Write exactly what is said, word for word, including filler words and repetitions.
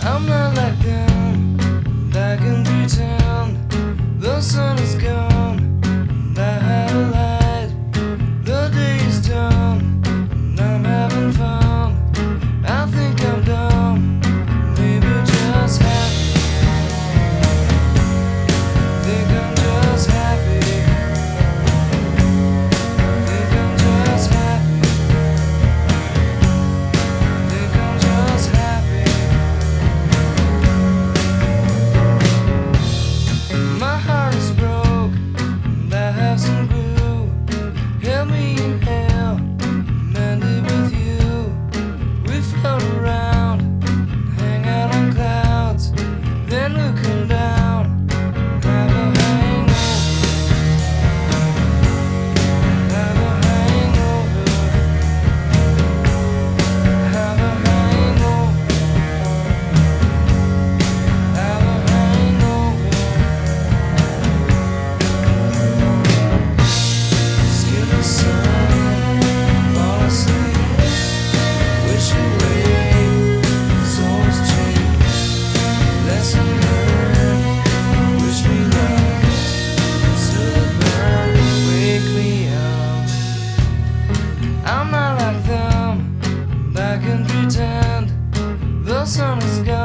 I'm not like them, I can pretend the sun is gone, and I have a light. The day is done, and I'm having fun. I think I'm dumb, maybe just happy. Think I'm just happy. Think I'm just happy. Think I'm just happy. My heart is broke, and I have some glue. Help me inhale, mend it with you. We float around, hang out on clouds, then looking down, have a hangover. Have a hangover. Have a hangover. Have a hangover. Skin the sun, fall asleep, wish away, souls cheap, lesson learned, wish me luck, still burn, wake me up. I'm not like them, I can pretend the sun is gone.